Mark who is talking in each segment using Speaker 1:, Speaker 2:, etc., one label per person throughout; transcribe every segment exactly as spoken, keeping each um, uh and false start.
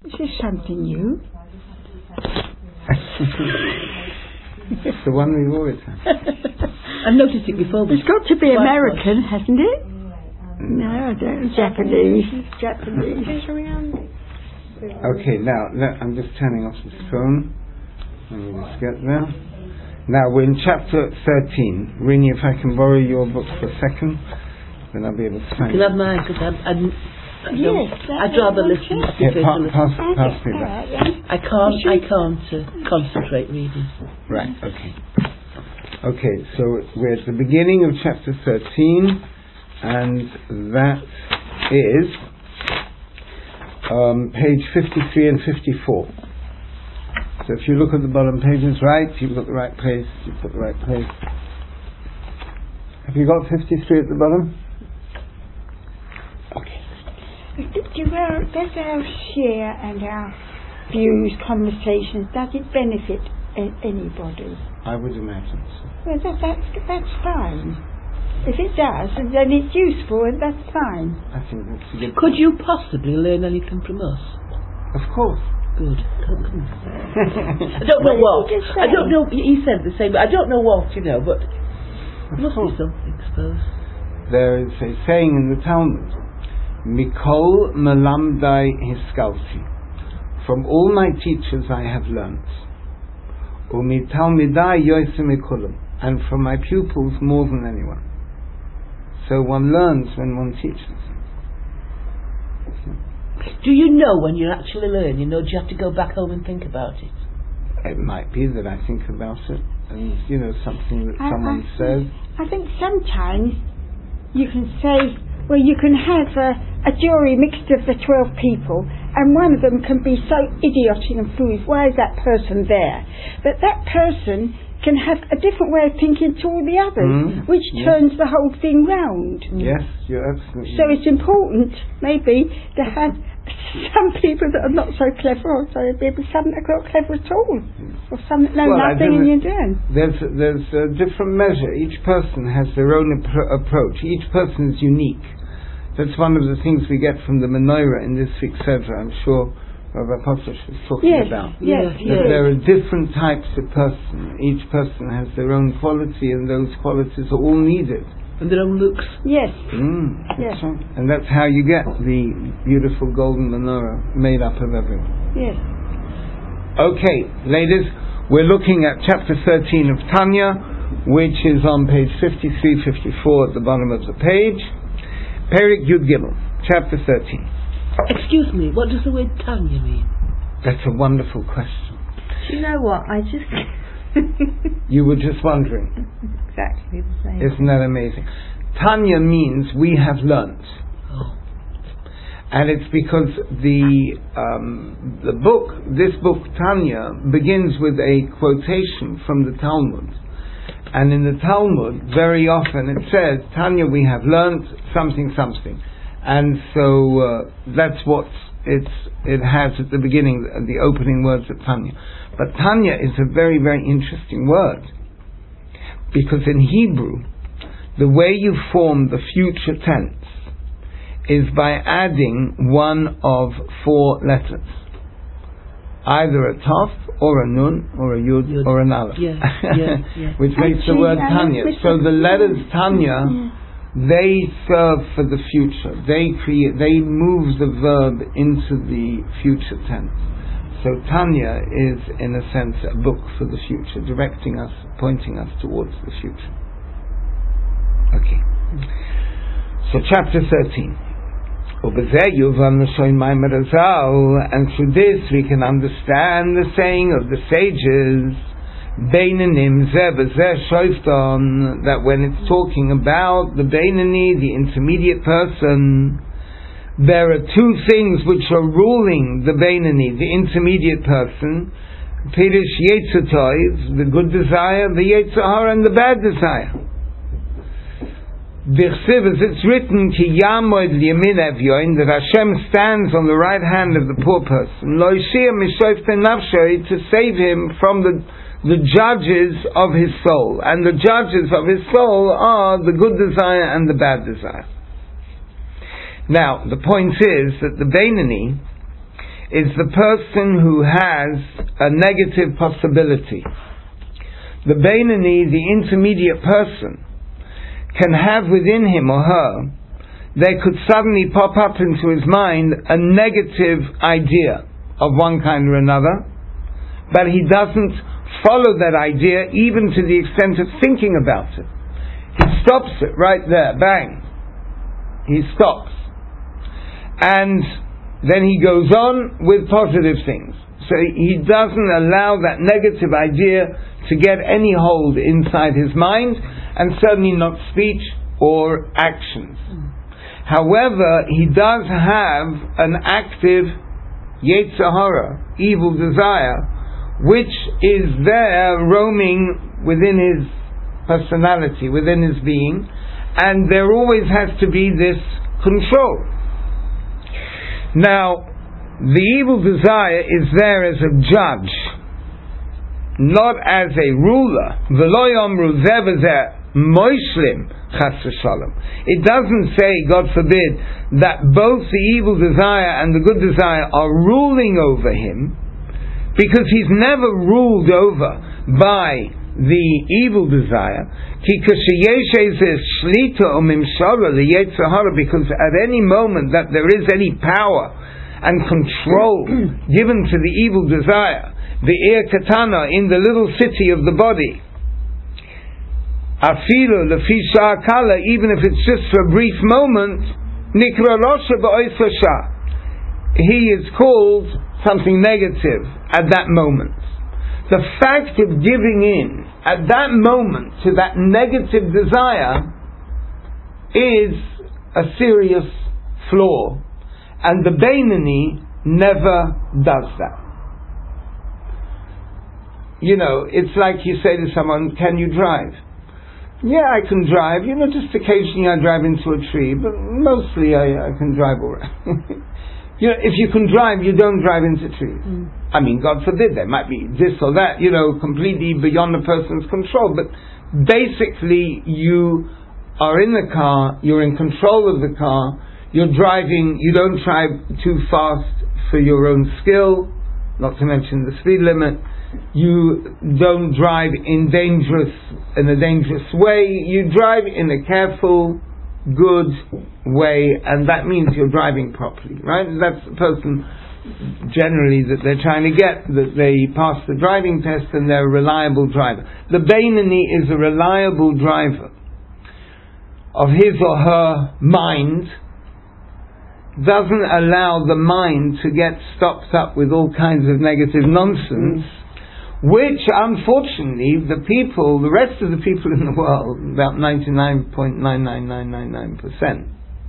Speaker 1: This is something new.
Speaker 2: It's the one we've always had.
Speaker 3: I've noticed it before.
Speaker 1: It's got to be American, hasn't it? No, I don't. Japanese. Japanese.
Speaker 2: Okay, now, let, I'm just turning off this phone. Let me just get there. Now, we're in chapter thirteen. Rini, if I can borrow your book for a second, then I'll be able to find
Speaker 3: You
Speaker 2: it.
Speaker 3: can have mine, because I'm... I'm
Speaker 1: Yes,
Speaker 3: I'd rather listen to
Speaker 2: Yeah,
Speaker 3: it.
Speaker 2: pa-
Speaker 3: than
Speaker 2: pass,
Speaker 3: listen.
Speaker 2: pass me that.
Speaker 3: I can't, I can't uh, concentrate reading.
Speaker 2: Right, okay. Okay, so we're at the beginning of chapter thirteen, and that is um, page fifty-three and fifty-four. So if you look at the bottom pages, right, you've got the right place, you've got the right place. Have you got fifty-three at the bottom? Okay.
Speaker 1: Do our, does our share and our views, conversations, does it benefit a- anybody?
Speaker 2: I would imagine so.
Speaker 1: Well, that, that's, that's fine. If it does, then it's useful, and that's fine.
Speaker 2: I think that's a good.
Speaker 3: Could you possibly learn anything from us?
Speaker 2: Of course.
Speaker 3: Good. I don't know
Speaker 1: What
Speaker 3: what.
Speaker 1: did you say?
Speaker 3: I don't know. He said the same, but I don't know what, you know, but it must be something, I suppose.
Speaker 2: There is a saying in the Talmud, Mikol melamdai hiskalti. From all my teachers I have learnt. Umitalmidai yoyse mikulam. And from my pupils more than anyone. So one learns when one teaches.
Speaker 3: Do you know when you're actually learning, or do you have to go back home and think about it?
Speaker 2: It might be that I think about it, and you know, something that
Speaker 1: I,
Speaker 2: someone
Speaker 1: I,
Speaker 2: says.
Speaker 1: I think sometimes you can say, well, you can have a, a jury mixed of the twelve people, and one of them can be so idiotic and foolish. Why is that person there? But that person can have a different way of thinking to all the others,
Speaker 2: Mm,
Speaker 1: which
Speaker 2: yes.
Speaker 1: turns the whole thing round.
Speaker 2: Yes, you're absolutely
Speaker 1: So
Speaker 2: right.
Speaker 1: it's important, maybe, to have some people that are not so clever, or so maybe some that are not clever at all, or some that know
Speaker 2: Well, I
Speaker 1: nothing
Speaker 2: don't
Speaker 1: and
Speaker 2: know.
Speaker 1: you're doing.
Speaker 2: There's there's a different measure. Each person has their own appro- approach. Each person is unique. That's one of the things we get from the menorah in this week's Sedra. I'm sure Rabbi Potosh was talking
Speaker 1: Yes,
Speaker 2: about.
Speaker 1: yes,
Speaker 2: That
Speaker 1: yes.
Speaker 2: there are different types of person. Each person has their own quality, and those qualities are all needed.
Speaker 3: And their own looks.
Speaker 1: Yes,
Speaker 2: Mm,
Speaker 1: yes,
Speaker 2: that's right. And that's how you get the beautiful golden menorah made up of everyone.
Speaker 1: yes.
Speaker 2: Okay, ladies, we're looking at chapter thirteen of Tanya, which is on page fifty-three fifty-four at the bottom of the page. Perik Yud Gimel, chapter thirteen.
Speaker 3: Excuse me, what does the word Tanya mean?
Speaker 2: That's a wonderful question.
Speaker 4: Do you know what? I just
Speaker 2: You were just wondering.
Speaker 4: exactly the same.
Speaker 2: Isn't that amazing? Tanya means we have learnt.
Speaker 3: Oh.
Speaker 2: And it's because the um, the book, this book Tanya, begins with a quotation from the Talmud. And in the Talmud, very often it says, Tanya, we have learnt something, something. And so uh, that's what it's, it has at the beginning, the opening words of Tanya. But Tanya is a very, very interesting word. Because in Hebrew, the way you form the future tense is by adding one of four letters. Either a Tov, or a Nun, or a Yud,
Speaker 3: Yud.
Speaker 2: or an Aleph.
Speaker 3: Yeah, yeah, yeah.
Speaker 2: Which makes the
Speaker 1: Actually,
Speaker 2: word
Speaker 1: I
Speaker 2: Tanya.
Speaker 1: like
Speaker 2: So
Speaker 1: this.
Speaker 2: the letters Tanya,
Speaker 1: Yeah.
Speaker 2: they serve for the future. They create, they move the verb into the future tense. So Tanya is, in a sense, a book for the future, directing us, pointing us towards the future. Okay. So chapter thirteen. And through this we can understand the saying of the sages, that when it's talking about the Beinani, the intermediate person, there are two things which are ruling the Beinani, the intermediate person, Pirish Yetzer Tov, the good desire, the Yetzer Hara, and the bad desire. B'chsiv, as it's written, Ki Yamod L'yamin Evyoin, that Hashem stands on the right hand of the poor person, Lo Yishia Mishoifte Nafshay, to save him from the the judges of his soul, and the judges of his soul are the good desire and the bad desire. Now, the point is that the Beinani is the person who has a negative possibility. The Beinoni, the intermediate person, can have within him or her, there could suddenly pop up into his mind a negative idea of one kind or another, but he doesn't follow that idea even to the extent of thinking about it. He stops it right there, bang. He stops. And then he goes on with positive things. So he doesn't allow that negative idea to get any hold inside his mind, and certainly not speech or actions. Mm. However, he does have an active Yetzer Hara, evil desire, which is there roaming within his personality, within his being, and there always has to be this control. Now, the evil desire is there as a judge, not as a ruler. V'lo yomru zeh v'zeh moishlim chas v'shalom. It doesn't say, God forbid, that both the evil desire and the good desire are ruling over him, because he's never ruled over by the evil desire. Because at any moment that there is any power and control given to the evil desire, the ir katana, in the little city of the body, afilu lefi sha'ah kala, even if it's just for a brief moment, nikra rosha ba'ois shah, he is called something negative at that moment. The fact of giving in at that moment to that negative desire is a serious flaw, and the Beinoni never does that. You know, it's like you say to someone, can you drive? Yeah, I can drive. You know, just occasionally I drive into a tree, but mostly I, I can drive all right. You know, if you can drive, you don't drive into trees. Mm. I mean, God forbid, there might be this or that, you know, completely beyond the person's control. But basically, you are in the car, you're in control of the car, you're driving, you don't drive too fast for your own skill, not to mention the speed limit. You don't drive in dangerous, in a dangerous way. You drive in a careful, good way, and that means you're driving properly, right? That's the person generally that they're trying to get, that they pass the driving test and they're a reliable driver. The Beinoni is a reliable driver of his or her mind, doesn't allow the mind to get stopped up with all kinds of negative nonsense, which unfortunately the people, the rest of the people in the world, about ninety-nine point nine nine nine nine nine percent,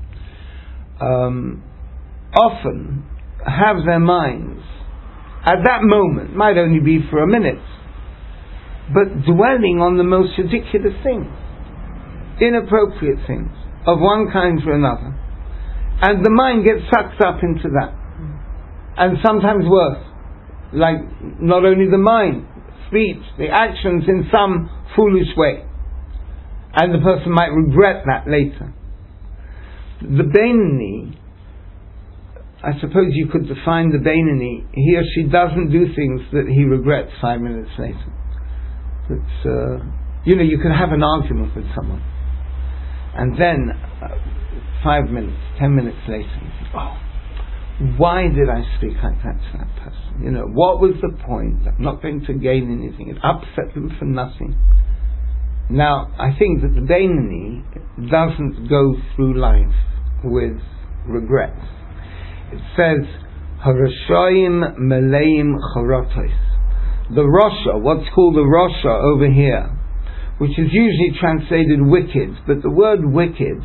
Speaker 2: um, often have their minds at that moment, might only be for a minute, but dwelling on the most ridiculous things, inappropriate things of one kind or another, and the mind gets sucked up into that, and sometimes worse, like not only the mind, speech, the actions in some foolish way, and the person might regret that later. The Beinoni, I suppose you could define the Beinoni, he or she doesn't do things that he regrets five minutes later. It's, uh, you know, you can have an argument with someone, and then uh, five minutes, ten minutes later, you think, oh, why did I speak like that to that person? You know, what was the point? I'm not going to gain anything. It upset them for nothing. Now, I think that the Beinoni doesn't go through life with regrets. It says, Harashoyim Meleim Chorotos. The Rasha, what's called the Rasha over here, which is usually translated wicked, but the word wicked,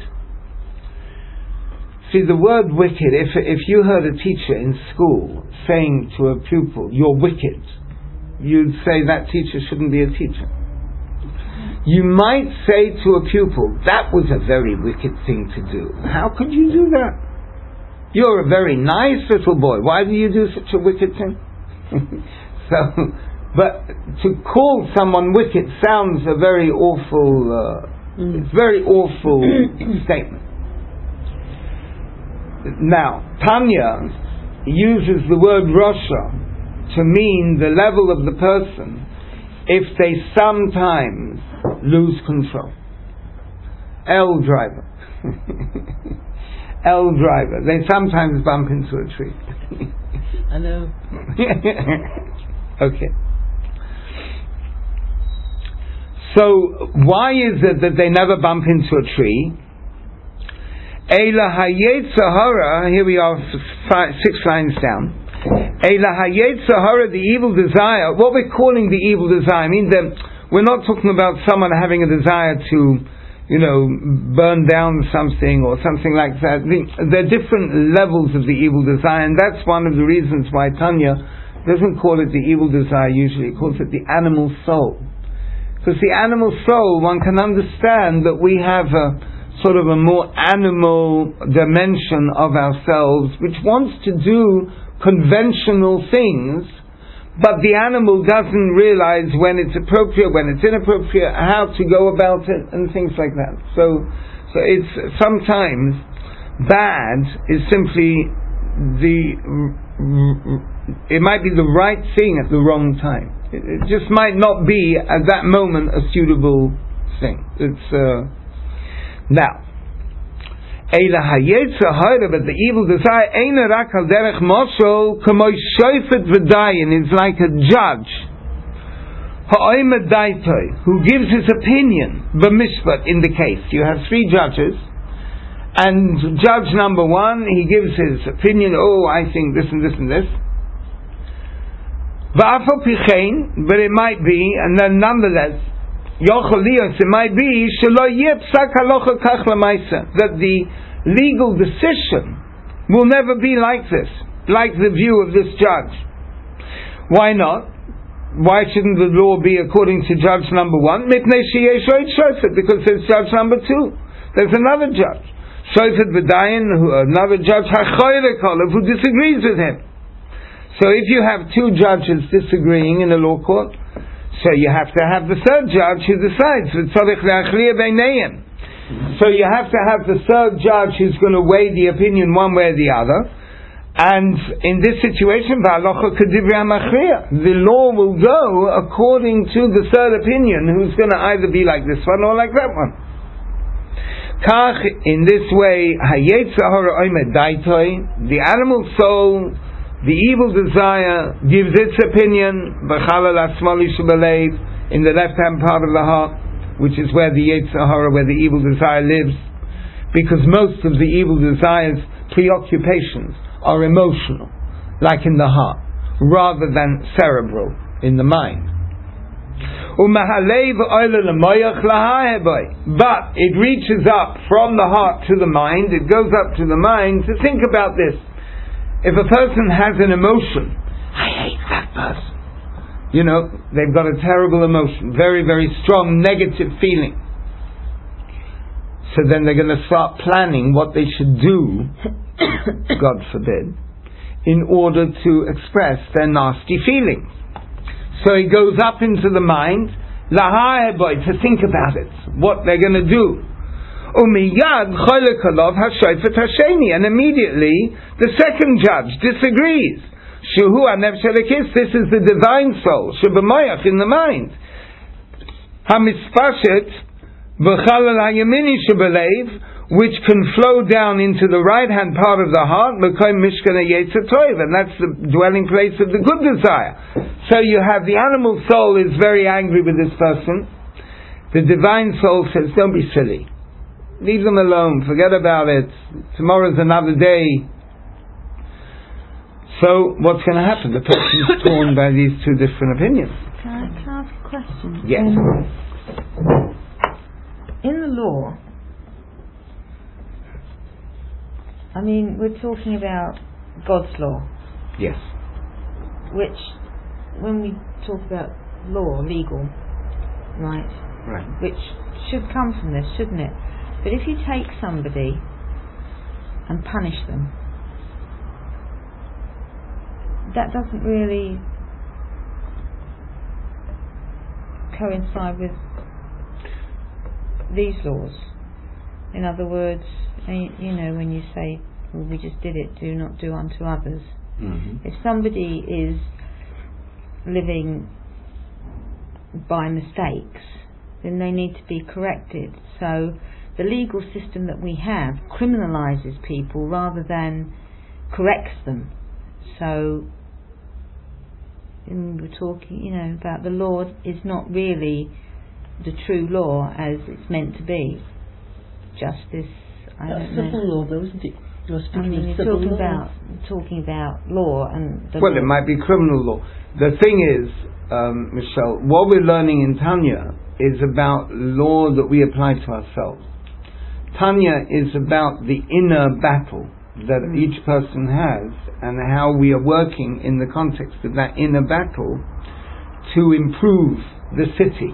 Speaker 2: see, the word wicked, if if you heard a teacher in school saying to a pupil, you're wicked, you'd say that teacher shouldn't be a teacher. You might say to a pupil, that was a very wicked thing to do. How could you do that? You're a very nice little boy. Why do you do such a wicked thing? So, but to call someone wicked sounds a very awful, uh, mm. it's very awful statement. Now, Tanya, uses the word Rasha to mean the level of the person if they sometimes lose control. L driver. L driver. They sometimes bump into a tree.
Speaker 3: I know.
Speaker 2: Okay. So, why is it that they never bump into a tree? Eila hayetzahara, here we are, five, six lines down. Eila hayetzahara, the evil desire, what we're calling the evil desire, I mean, the, we're not talking about someone having a desire to, you know, burn down something or something like that. There are different levels of the evil desire, and that's one of the reasons why Tanya doesn't call it the evil desire usually, it calls it the animal soul. Because the animal soul, one can understand that we have a sort of a more animal dimension of ourselves, which wants to do conventional things, but the animal doesn't realize when it's appropriate, when it's inappropriate, how to go about it, and things like that. So, so it's sometimes bad is simply the, it might be the right thing at the wrong time. It, it just might not be at that moment a suitable thing. It's uh, now. Eila hayetzahara, but the evil desire, eina rak al derech moshel, k'moy shofet v'dayin, is like a judge, ha'oimed daitoi, who gives his opinion, b'mishpat, in the case. You have three judges, and judge number one, he gives his opinion, oh, I think this and this and this. V'afal pichein, but it might be, and then nonetheless, Yochalios, it might be that the legal decision will never be like this, like the view of this judge. Why not? Why shouldn't the law be according to judge number one? Because there's judge number two. There's another judge, Shofet B'dayin, another judge who disagrees with him. So if you have two judges disagreeing in a law court, so you have to have the third judge who decides. So you have to have the third judge who's going to weigh the opinion one way or the other. And in this situation, the law will go according to the third opinion, who's going to either be like this one or like that one. In this way, the animal soul, the evil desire, gives its opinion in the left-hand part of the heart, which is where the Yetzer Hara, where the evil desire lives, because most of the evil desires' preoccupations are emotional, like in the heart, rather than cerebral, in the mind. But it reaches up from the heart to the mind, it goes up to the mind to think about this. If a person has an emotion, I hate that person. You know, they've got a terrible emotion, very, very strong negative feeling. So then they're going to start planning what they should do, God forbid, in order to express their nasty feelings. So it goes up into the mind, laha'eboy, to think about it, what they're going to do. Umiyad cholek alav hashofet hasheni, and immediately the second judge disagrees. Shuhu anev shelekis, this is the divine soul, shebemayach, in the mind. Hamispashet b'chalal hayamini shebelev, which can flow down into the right hand part of the heart, mekoim mishkan hayetzer tov, and that's the dwelling place of the good desire. So you have the animal soul is very angry with this person. The divine soul says, don't be silly. Leave them alone, forget about it. Tomorrow's another day. So, what's going to happen? The person is torn by these two different opinions.
Speaker 4: Can I, can I ask a question?
Speaker 2: Yes.
Speaker 4: Um, in the law, I mean, we're talking about God's law.
Speaker 2: Yes.
Speaker 4: Which, when we talk about law, legal, right?
Speaker 2: Right.
Speaker 4: Which should come from this, shouldn't it? But if you take somebody and punish them, that doesn't really coincide with these laws. In other words, you know, when you say, well, we just did it, do not do unto others,
Speaker 2: Mm-hmm.
Speaker 4: If somebody is living by mistakes, then they need to be corrected. So the legal system that we have criminalises people rather than corrects them. So and we were talking, you know, about the law is not really the true law as it's meant to be. Justice, I
Speaker 3: That's
Speaker 4: don't know.
Speaker 3: civil law, though, isn't it? You're
Speaker 4: I
Speaker 3: speaking
Speaker 4: mean,
Speaker 3: of
Speaker 4: you're
Speaker 3: civil
Speaker 4: talking
Speaker 3: law.
Speaker 4: about talking about law and the
Speaker 2: Well,
Speaker 4: law.
Speaker 2: it might be criminal law. The thing is, um, Michelle, what we're learning in Tanya is about law that we apply to ourselves. Tanya is about the inner battle that
Speaker 4: Mm.
Speaker 2: each person has and how we are working in the context of that inner battle to improve the city,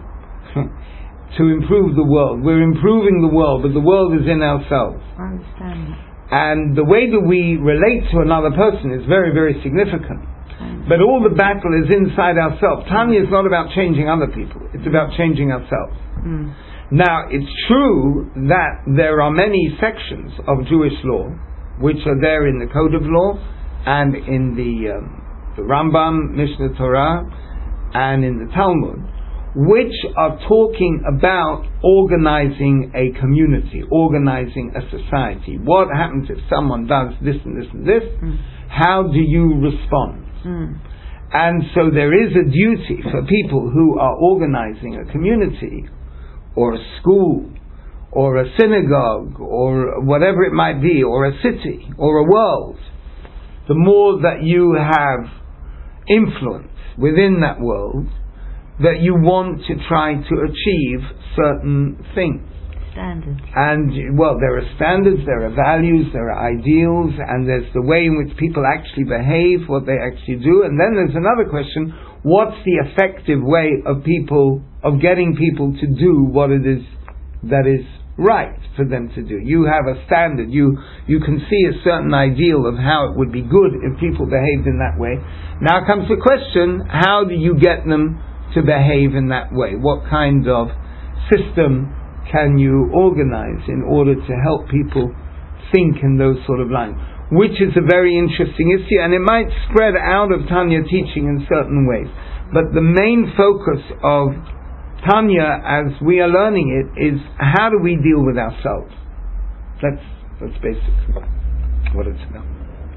Speaker 2: to improve the world. We're improving the world, but the world is in ourselves.
Speaker 4: I understand that.
Speaker 2: And the way that we relate to another person is very, very significant.
Speaker 4: Mm.
Speaker 2: But all the battle is inside ourselves. Tanya is not about changing other people, it's about changing ourselves.
Speaker 4: Mm.
Speaker 2: Now, it's true that there are many sections of Jewish law which are there in the Code of Law and in the, um, the Rambam, Mishnah Torah, and in the Talmud, which are talking about organizing a community, organizing a society. What happens if someone does this and this and this?
Speaker 4: Mm.
Speaker 2: How do you respond?
Speaker 4: Mm.
Speaker 2: And so there is a duty for people who are organizing a community or a school or a synagogue or whatever it might be, or a city or a world. The more that you have influence within that world, that you want to try to achieve certain things.
Speaker 4: Standards.
Speaker 2: And, well, there are standards, there are values, there are ideals, and there's the way in which people actually behave, what they actually do. And then there's another question: what's the effective way of people, of getting people to do what it is that is right for them to do? You have a standard, you you can see a certain ideal of how it would be good if people behaved in that way. Now comes the question: how do you get them to behave in that way? What kind of system can you organize in order to help people think in those sort of lines? Which is a very interesting issue, and it might spread out of Tanya teaching in certain ways. But the main focus of Tanya, as we are learning it, is how do we deal with ourselves? That's, that's basically what it's about.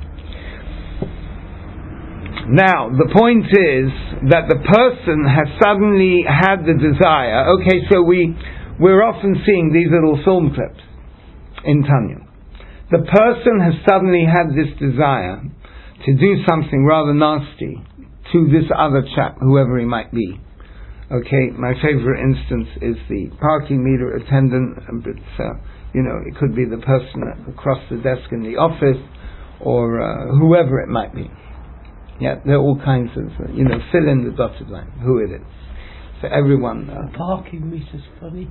Speaker 2: Now, the point is that the person has suddenly had the desire. Okay, so we, we're often seeing these little film clips in Tanya. The person has suddenly had this desire to do something rather nasty to this other chap, whoever he might be. Okay, my favorite instance is the parking meter attendant, but uh, you know, it could be the person across the desk in the office, or uh, whoever it might be. Yeah, there are all kinds of, uh, you know, fill in the dotted line, who it is. So everyone... Uh,
Speaker 3: The parking meter's funny.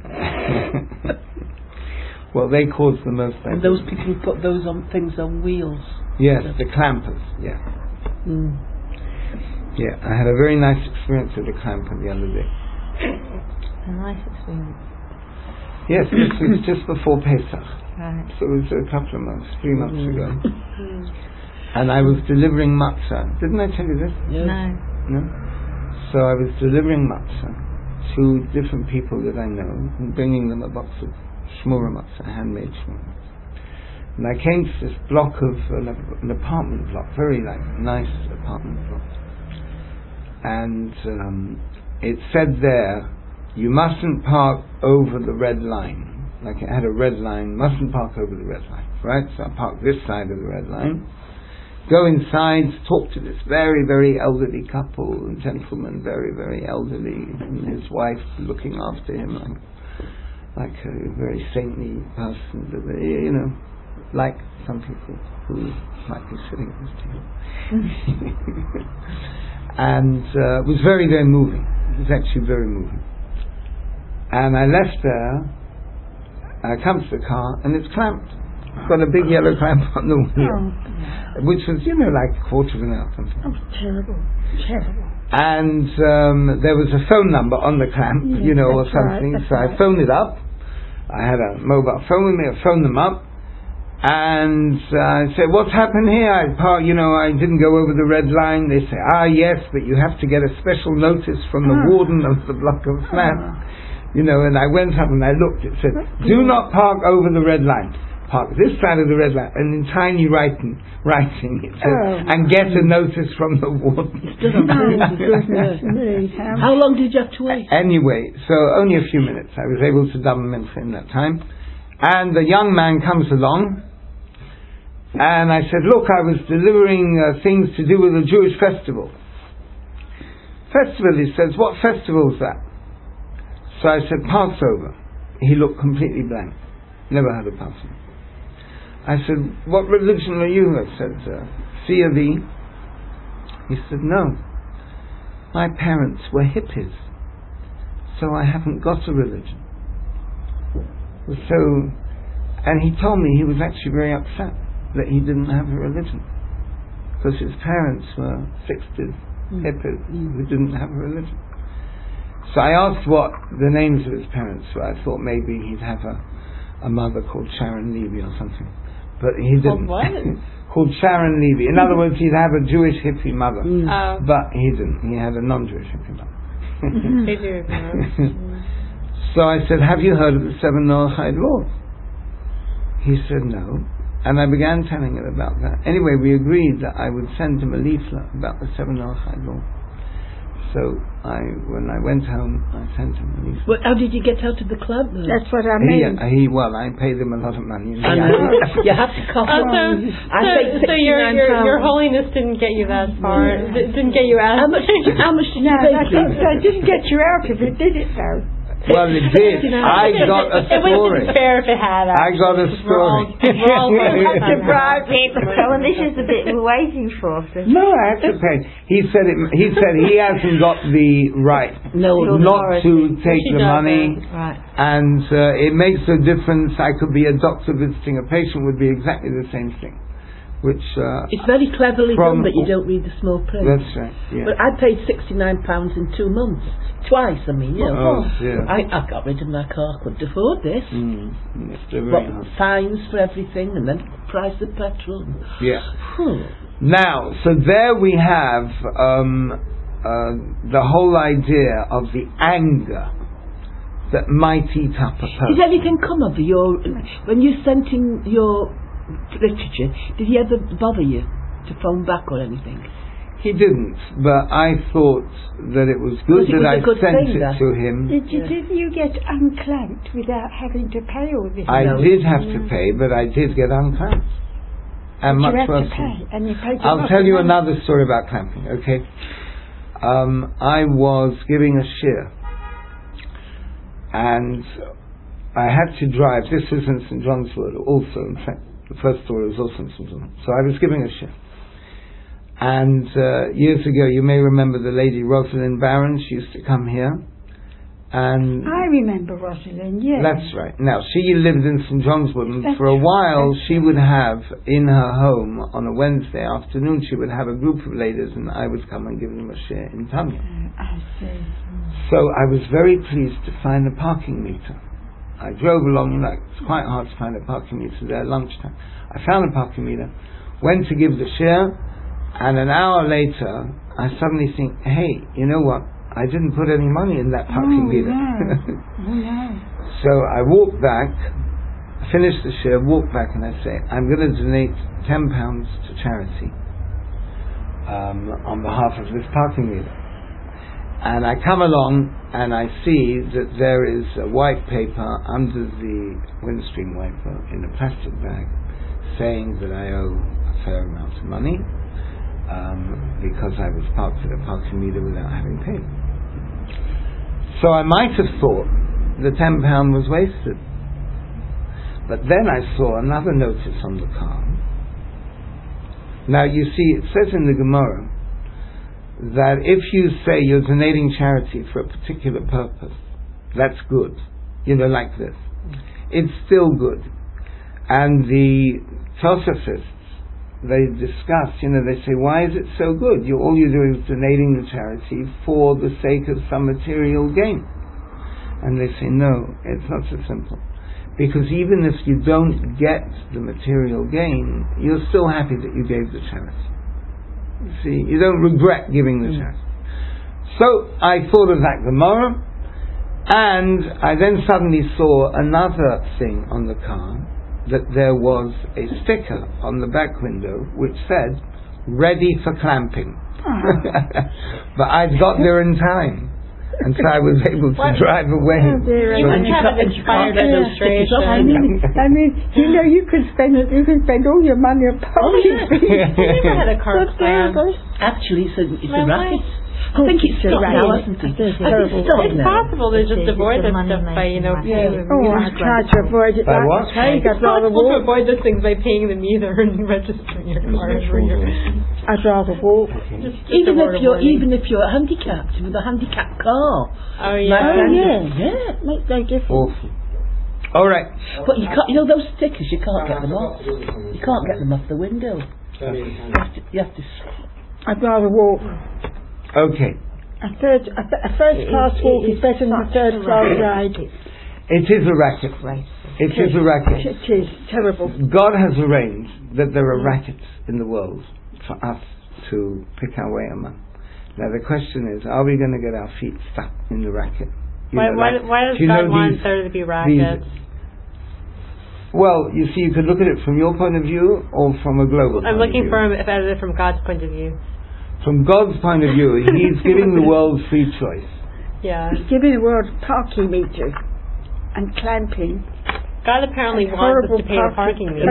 Speaker 2: well, they cause the most...
Speaker 3: And those people who put those on things on wheels.
Speaker 2: Yes, the clampers, yeah.
Speaker 3: Mm.
Speaker 2: Yeah, I had a very nice experience with the clamper the other day.
Speaker 4: A nice experience.
Speaker 2: Yes, this was just before Pesach.
Speaker 4: Right.
Speaker 2: So it was a couple of months, three months
Speaker 3: Mm.
Speaker 2: ago. And I was delivering matzah. Didn't I tell you this?
Speaker 3: Yes.
Speaker 4: No.
Speaker 2: No? So I was delivering matzah to different people that I know, and bringing them a box of shmura matzah, handmade shmura matzah. And I came to this block of, uh, an apartment block, very like nice apartment block. And um, it said there, you mustn't park over the red line. Like it had a red line, mustn't park over the red line, right? So I parked this side of the red line, go inside, talk to this very, very elderly couple, and gentleman, very, very elderly, and his wife looking after him like, like a very saintly person, but, uh, you know, like some people who might be sitting at this table. And uh, it was very, very moving. It was actually very moving. And I left there, and I come to the car, and it's clamped. It's got a big yellow clamp on the wheel,
Speaker 1: Oh,
Speaker 2: which was, you know, like a quarter of an hour something.
Speaker 1: oh, terrible, terrible.
Speaker 2: And um, there was a phone number on the clamp,
Speaker 1: Yes,
Speaker 2: you know, or
Speaker 1: that's right,
Speaker 2: something.
Speaker 1: that's
Speaker 2: so I
Speaker 1: right.
Speaker 2: phoned it up. I had a mobile phone with me. I phoned them up, And uh, I say, what's happened here? I park, you know, I didn't go over the red line. They say, ah, yes, but you have to get a special notice from the
Speaker 1: Oh.
Speaker 2: warden of the block of flats.
Speaker 1: Oh.
Speaker 2: You know, and I went up and I looked. It said, do not park over the red line. Park this side of the red line. And in tiny writing, writing it says,
Speaker 1: Oh.
Speaker 2: and get a notice from the warden.
Speaker 1: Oh, goodness me.
Speaker 3: How long did you have to wait?
Speaker 2: Anyway, so only a few minutes. I was able to double mince in that time. And the young man comes along, and I said, look, I was delivering uh, things to do with a Jewish festival. Festival, he says, what festival is that? So I said, Passover. He looked completely blank. Never heard of Passover. I said, what religion are you? I said, uh, C of E. He said, no. My parents were hippies, so I haven't got a religion. So, and he told me he was actually very upset that he didn't have a religion, because his parents were sixties mm. hippies mm. who didn't have a religion. So I asked what the names of his parents were. I thought maybe he'd have a, a mother called Sharon Levy or something, but he didn't.
Speaker 5: Called what?
Speaker 2: Called Sharon Levy. In other words, he'd have a Jewish hippie mother,
Speaker 5: mm. oh.
Speaker 2: but he didn't. He had a non-Jewish hippie mother.
Speaker 5: They do. Mm.
Speaker 2: So I said, have you heard of the seven Noahide laws? He said no. And I began telling him about that. Anyway, we agreed that I would send him a leaflet about the seven Noahide laws. So I, when I went home, I sent him a leaflet.
Speaker 3: Well, how did you get out of the club?
Speaker 1: That's what I
Speaker 2: He,
Speaker 1: mean.
Speaker 2: he, well, I paid him a lot of money.
Speaker 3: I know. You have to cough.
Speaker 5: Oh, so,
Speaker 3: I
Speaker 5: so,
Speaker 3: paid
Speaker 5: so your, your, your
Speaker 3: pounds.
Speaker 5: holiness didn't get you that far.
Speaker 3: Yeah.
Speaker 5: D- didn't get you out.
Speaker 3: How much? How much did you
Speaker 1: No,
Speaker 3: pay?
Speaker 1: that, that didn't get you out of it, did it, though?
Speaker 2: Well, it did. I got a
Speaker 5: It wouldn't
Speaker 2: story.
Speaker 5: be fair if it had.
Speaker 2: I got a
Speaker 5: We're all-
Speaker 2: story.
Speaker 5: we're all
Speaker 1: To bribe people.
Speaker 4: Well, this is the bit we're waiting for. So.
Speaker 2: No, I have to pay. He said it. He said he hasn't got the right
Speaker 3: No,
Speaker 2: not to take
Speaker 5: She
Speaker 2: the
Speaker 5: doesn't.
Speaker 2: money,
Speaker 3: right.
Speaker 2: and uh, it makes a difference. I could be a doctor visiting a patient, would be exactly the same thing. Which uh,
Speaker 3: It's very cleverly
Speaker 2: from-
Speaker 3: done, but you don't read the small print.
Speaker 2: that's right. Yeah.
Speaker 3: But I paid sixty-nine pounds in two months. Twice, I mean, you know.
Speaker 2: Oh, dear.
Speaker 3: I, I got rid of my car, couldn't afford this.
Speaker 2: Mm, it's very
Speaker 3: But
Speaker 2: hard.
Speaker 3: fines for everything, and then price of petrol.
Speaker 2: Yeah.
Speaker 3: Hmm.
Speaker 2: Now, so there we have um, uh, the whole idea of the anger that might eat up a person.
Speaker 3: Did anything come of your... When you sent in your literature, did he ever bother you to phone back or anything?
Speaker 2: He didn't, but I thought that it was good
Speaker 3: Was it
Speaker 2: that I
Speaker 3: was a good
Speaker 2: sent
Speaker 3: thing,
Speaker 2: it
Speaker 3: that?
Speaker 2: to him.
Speaker 1: Did you,
Speaker 3: Yeah.
Speaker 1: didn't you get unclamped without having to pay all this?
Speaker 2: I
Speaker 3: No.
Speaker 2: did have to pay, but I did get unclamped. And
Speaker 1: you
Speaker 2: much
Speaker 1: had
Speaker 2: worse.
Speaker 1: to pay, and you paid a
Speaker 2: I'll
Speaker 1: lot
Speaker 2: tell
Speaker 1: of
Speaker 2: you
Speaker 1: money.
Speaker 2: another story about clamping, okay? Um, I was giving a shiur, and I had to drive. This was in Saint John's Wood, also, in fact, the first story was also in Saint John's. So I was giving a shiur. And uh, years ago, you may remember the lady Rosalind Barron. She used to come here, and
Speaker 1: I remember Rosalind, yeah.
Speaker 2: that's right. Now, she lived in Saint John's Wood, and
Speaker 1: That's
Speaker 2: for a while
Speaker 1: right.
Speaker 2: she would have, in her home, on a Wednesday afternoon, she would have a group of ladies, and I would come and give them a share in Tanya.
Speaker 1: Uh, I see.
Speaker 2: So I was very pleased to find a parking meter. I drove along, like, it's quite hard to find a parking meter there at lunchtime. I found a parking meter, went to give the share, and an hour later, I suddenly think, hey, you know what? I didn't put any money in that parking
Speaker 1: Oh,
Speaker 2: meter.
Speaker 1: no. Oh, no.
Speaker 2: So I walk back, finish the share, walk back, and I say, I'm going to donate ten pounds to charity um, on behalf of this parking meter. And I come along and I see that there is a white paper under the windscreen wiper in a plastic bag saying that I owe a fair amount of money um, because I was parked at a parking meter without having paid. So I might have thought the ten pound was wasted. But then I saw another notice on the car. Now you see, it says in the Gemara that if you say you're donating charity for a particular purpose, that's good. You know, like this. It's still good. And the Tosafists, they discuss, you know, they say, why is it so good? You, all you're doing is donating the charity for the sake of some material gain. And they say, no, it's not so simple. Because even if you don't get the material gain, you're still happy that you gave the charity. You see, you don't regret giving the mm. charity. So I thought of that Gemara, and I then suddenly saw another thing on the car, that there was a sticker on the back window which said, ready for clamping. But I'd got there in time, and so I was able to what? drive away.
Speaker 5: Oh dear, you can have an expired registration.
Speaker 1: I mean, I mean, you know, you could spend it. You can spend all your money on parking fees.
Speaker 5: You never had a car plan.
Speaker 3: Actually, it's a, it's
Speaker 5: well,
Speaker 3: a racket. I think it's stopped now, hasn't it?
Speaker 5: It's, it's possible to just avoid this stuff by, you know,
Speaker 1: yeah.
Speaker 5: paying.
Speaker 1: Oh, I tried to avoid it.
Speaker 2: By what?
Speaker 1: I'd
Speaker 5: rather walk. To avoid those things by paying the meter and registering your car for your.
Speaker 1: I'd rather walk.
Speaker 5: Just, just
Speaker 3: even if you're
Speaker 5: avoiding.
Speaker 3: even if you're handicapped with a handicapped car.
Speaker 5: Oh yeah.
Speaker 1: Oh yeah.
Speaker 3: Yeah.
Speaker 1: Makes no difference.
Speaker 2: Awful. All right.
Speaker 3: But you can't. You know those stickers. You can't get them off. You can't get them off the window. You have to. You have to
Speaker 1: I'd rather walk.
Speaker 2: Okay.
Speaker 1: A third, a, a first class walk is better than a third class ride.
Speaker 2: It is a racket. It is a racket.
Speaker 1: It is terrible.
Speaker 2: God has arranged that there are rackets in the world for us to pick our way among. Now the question is, are we going to get our feet stuck in the racket? You
Speaker 5: Why,
Speaker 2: know,
Speaker 5: why,
Speaker 2: like,
Speaker 5: why does
Speaker 2: you
Speaker 5: God
Speaker 2: know
Speaker 5: want
Speaker 2: these,
Speaker 5: there to be rackets?
Speaker 2: These, well, you see, you could look at it from your point of view or from a global
Speaker 5: I'm
Speaker 2: point
Speaker 5: looking
Speaker 2: of view.
Speaker 5: for it from God's point of view.
Speaker 2: From God's point of view, He's giving the world free choice.
Speaker 5: Yeah.
Speaker 1: He's giving the world parking meters and clamping.
Speaker 5: God apparently
Speaker 1: and
Speaker 5: wants us to pay a parking meter.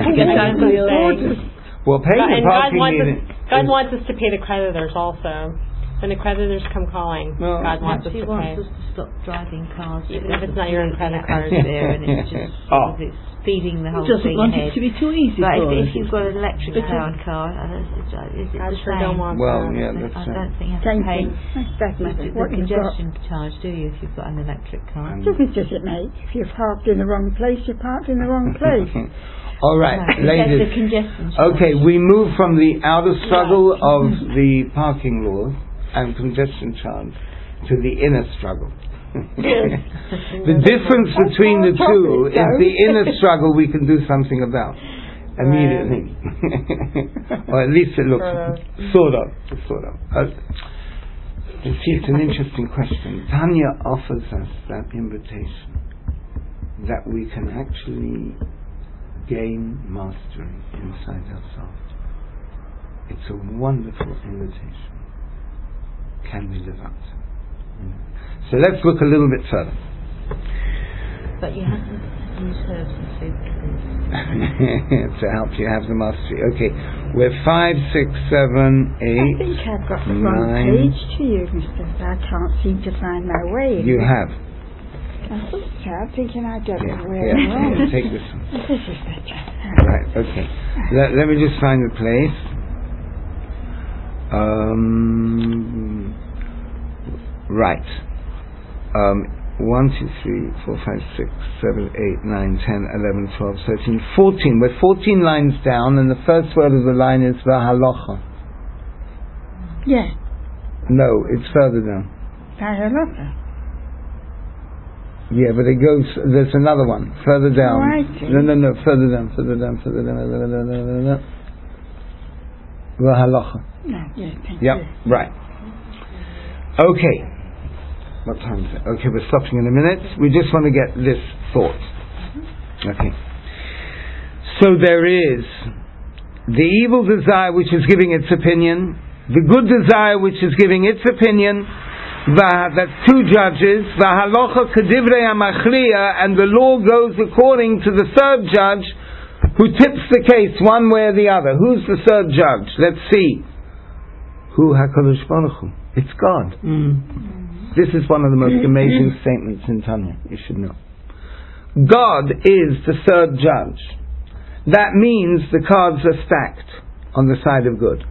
Speaker 2: Well, paying
Speaker 5: God,
Speaker 2: the
Speaker 5: and
Speaker 2: parking
Speaker 5: God wants,
Speaker 2: meter.
Speaker 5: us, God wants us to pay the creditors also. When the creditors come calling,
Speaker 2: well,
Speaker 5: God wants us
Speaker 4: He
Speaker 5: to
Speaker 4: wants
Speaker 5: pay.
Speaker 4: us to stop driving cars.
Speaker 5: Even if it's not your own credit card.
Speaker 4: There and it's just
Speaker 2: oh.
Speaker 4: it's feeding the whole
Speaker 3: doesn't
Speaker 4: thing
Speaker 3: want
Speaker 4: ahead.
Speaker 3: it to be too easy
Speaker 4: but
Speaker 3: for
Speaker 4: if,
Speaker 3: us.
Speaker 4: if you've got an electric powered car, uh, is it
Speaker 5: I
Speaker 4: the
Speaker 5: sure
Speaker 4: same?
Speaker 5: don't want
Speaker 2: Well,
Speaker 5: that.
Speaker 2: yeah, that's
Speaker 4: I
Speaker 2: right.
Speaker 4: don't think you have
Speaker 1: Same
Speaker 4: to pay
Speaker 1: thing. That matter.
Speaker 4: the
Speaker 1: What you've got.
Speaker 4: congestion charge, do you, if you've got an electric car?
Speaker 2: Um,
Speaker 1: Difference does it make? If you've parked in the wrong place, you're parked in the wrong place.
Speaker 2: All right,
Speaker 4: No,
Speaker 2: ladies.
Speaker 4: the congestion charge.
Speaker 2: Okay, we move from the outer struggle of the parking laws and congestion charge to the inner struggle. The difference between the two is the inner struggle we can do something about immediately. Or at least it looks sort of. Sort of. Uh, you see, it's an interesting question. Tanya offers us that invitation that we can actually gain mastery inside ourselves. It's a wonderful invitation. Can we live up to it? So let's look a little bit further.
Speaker 4: But you have to use herbs and soup
Speaker 2: to help you have the mastery. Okay, we're five, six, seven, eight.
Speaker 1: I think I've got the wrong
Speaker 2: nine.
Speaker 1: page to you, Mister I can't seem to find my way.
Speaker 2: You have.
Speaker 1: I thought so. I'm thinking I don't
Speaker 2: Yeah,
Speaker 1: know where
Speaker 2: yeah.
Speaker 1: I'm wrong.
Speaker 2: Take this one.
Speaker 1: This is better.
Speaker 2: Right, okay. Let, let me just find the place. Um, right. Um, one, two, three, four, five, six, seven, eight, nine, ten, eleven, twelve, thirteen, fourteen. We're fourteen lines down, and the first word of the line is Vahalocha.
Speaker 1: Yeah.
Speaker 2: No, it's further down.
Speaker 1: Vahalocha.
Speaker 2: Yeah, but it goes, there's another one, further down.
Speaker 1: Oh, I see.
Speaker 2: No, no, no, further down, further down, further down, further down, further down. Vahalocha.
Speaker 1: No, yeah, thank
Speaker 2: Yep,
Speaker 1: you.
Speaker 2: right. Okay. What time is it? Okay, we're stopping in a minute. We just want to get this thought. Okay. So there is the evil desire which is giving its opinion, the good desire which is giving its opinion. That's two judges. V'halocha kedivrei hamachliya, and the law goes according to the third judge, who tips the case one way or the other. Who's the third judge? Let's see. Who? HaKadosh Baruch Hu. It's God.
Speaker 3: Mm.
Speaker 2: This is one of the most amazing statements in Tanya. You should know. God is the third judge. That means the cards are stacked on the side of good.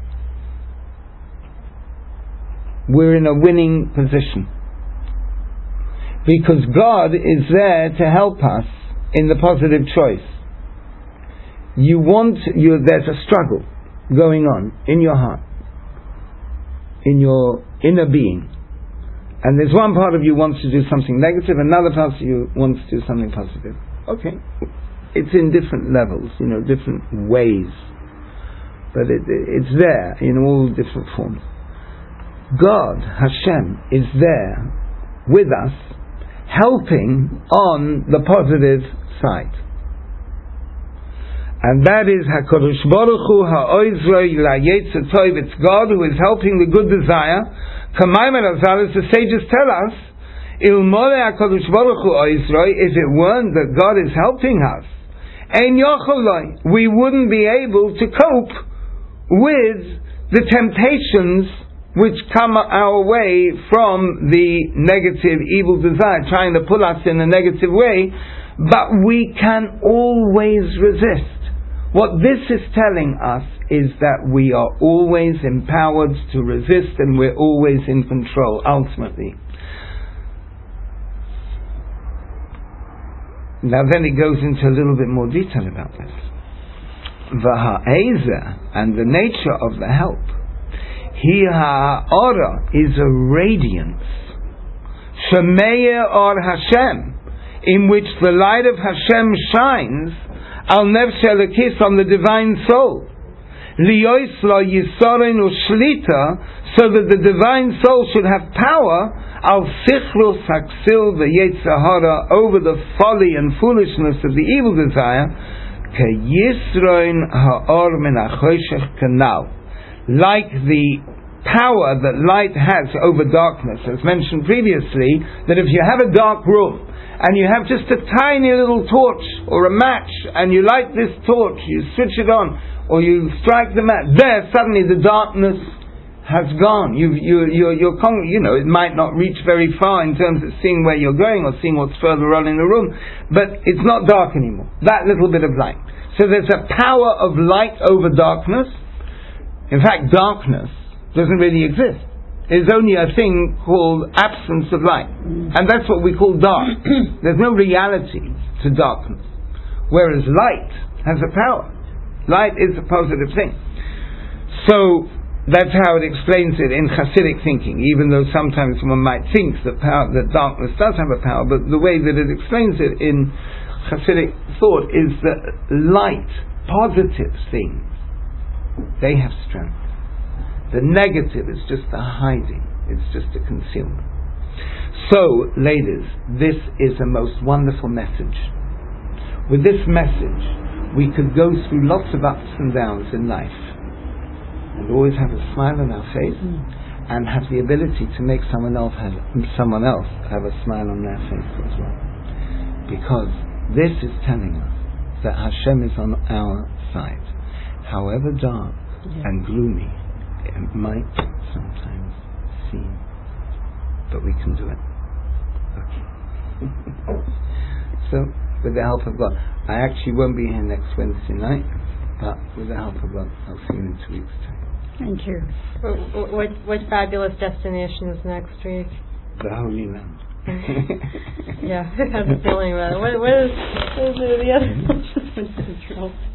Speaker 2: We're in a winning position. Because God is there to help us in the positive choice. You want, you, there's a struggle going on in your heart, in your inner being. And there's one part of you wants to do something negative, another part of you wants to do something positive. Okay, it's in different levels, you know, different ways, but it, it's there in all different forms. God, Hashem, is there with us, helping on the positive side. And that is HaKadosh Baruch Hu Ha'oizroi La'yetzer Tov. It's God who is helping the good desire. Kamayim Razal, as the sages tell us, Ilmole HaKadosh Baruch Hu Oizroi, if it weren't that God is helping us, Ein Yocholoi, we wouldn't be able to cope with the temptations which come our way from the negative evil desire, trying to pull us in a negative way, but we can always resist. What this is telling us is that we are always empowered to resist, and we're always in control, ultimately. Now then it goes into a little bit more detail about this. V'ha'ezer, and the nature of the help. Hi ha'ara is a radiance. Shemeyer or Hashem, in which the light of Hashem shines, al nefesh elokis, on the divine soul. Liyos la yisorin ushlita, so that the divine soul should have power, al sichlus haksil v'yetzer hara, over the folly and foolishness of the evil desire. Ke yisroin ha'or min ha'choshech kanal, like the power that light has over darkness, as mentioned previously, that if you have a dark room and you have just a tiny little torch or a match and you light this torch, you switch it on, or you strike the match, there suddenly the darkness has gone. You, you, you're, you're, you know, it might not reach very far in terms of seeing where you're going or seeing what's further on in the room, but it's not dark anymore. That little bit of light. So there's a power of light over darkness. In fact, darkness doesn't really exist. There's only a thing called absence of light. And that's what we call dark. There's no reality to darkness. Whereas light has a power. Light is a positive thing. So, that's how it explains it in Hasidic thinking, even though sometimes one might think that, power, that darkness does have a power, but the way that it explains it in Hasidic thought is that light, positive things, they have strength. The negative is just a hiding, it's just a concealment. So, ladies, this is a most wonderful message. With this message, we could go through lots of ups and downs in life and always have a smile on our face mm. and have the ability to make someone else have, someone else have a smile on their face as well. Because this is telling us that Hashem is on our side. However dark yeah. and gloomy it might sometimes seem, but we can do it. Okay. So, with the help of God, I actually won't be here next Wednesday night, but with the help of God, I'll see you in two weeks' time.
Speaker 1: Thank you.
Speaker 5: What, what, what fabulous destination is next week?
Speaker 2: The Holy Land.
Speaker 5: Yeah, I have a feeling about it. What, what is, what is the other?